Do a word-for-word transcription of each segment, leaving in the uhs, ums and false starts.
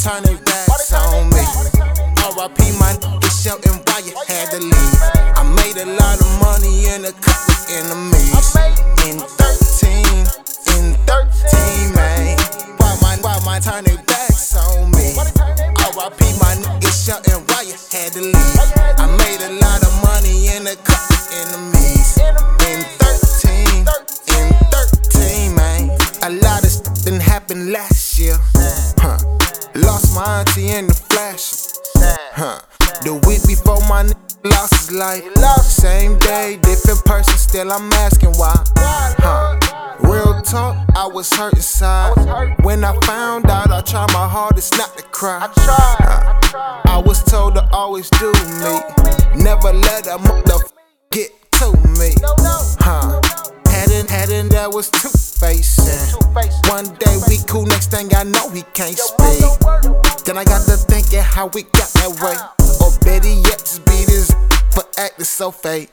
turn their backs on me. R I P my niggas shouting why you had to leave. I made a lot of money in a couple enemies. In thirteen, in thirteen, man. Why my, why my turn their backs on me? R I P my niggas shouting why you had to leave. I made a lot of money in a couple enemies. In thirteen, in thirteen, man. A lot of stuff didn't happen last year. Huh. Lost my auntie in the flash. Huh. The week before my nigga lost his life. Same day, different person, still I'm asking why. Huh. Real talk, I was hurt inside. When I found out, I tried my hardest not to cry. Huh. I was told to always do me. Never let a motherfucker get to me. Huh. Hadn't, hadn't, that was two-facing. One day we cool, next thing I know he can't speak. Then I got to thinking how we got that way. Or better yet, just beat his for acting so fake.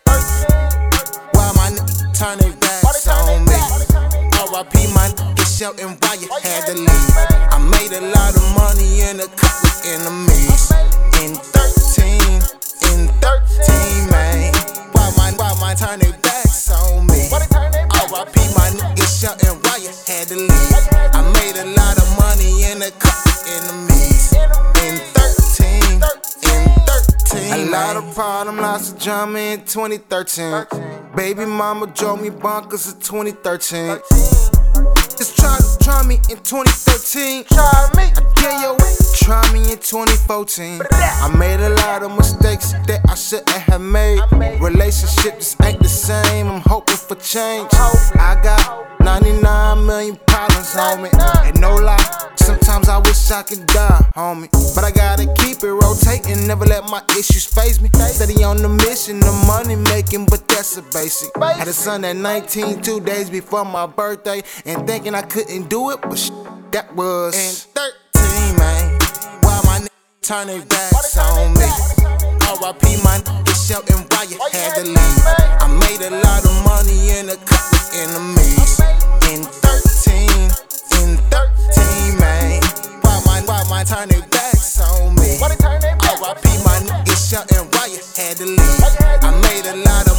Why my niggas turn their backs on me? R I P my niggas shouting why you had to leave. I made a lot of money in a couple enemies. In thirteen, in thirteen, man. Why my, why my turn their backs on me? R I P my niggas shouting why you had to leave. I made a lot of money in a couple enemies. In thirteen, in thirteen, a lot of problems, lots of drama in twenty thirteen. Baby mama drove me bonkers in twenty thirteen. Just try to try me in twenty thirteen. Try me. I dare your try me in twenty fourteen. I made a lot of mistakes that I shouldn't have made. Relationships ain't the same. I'm hoping for change. I got ninety-nine million problems, homie. And no lie, sometimes I wish I could die, homie. But I gotta keep it rotating, never let my issues faze me. Steady on the mission, the money making, but that's a basic. Had a son at nineteen, two days before my birthday, and thinking I couldn't do it, but sh that was in thirteen, man. Why my niggas turn their backs on me? R I P my niggas shouting why you had to leave. I made a lot of money in a couple enemies. In thirteen, in thirteen, man. Why my, why my turn their backs on me? R I P my niggas shouting why you had to leave. I made a lot of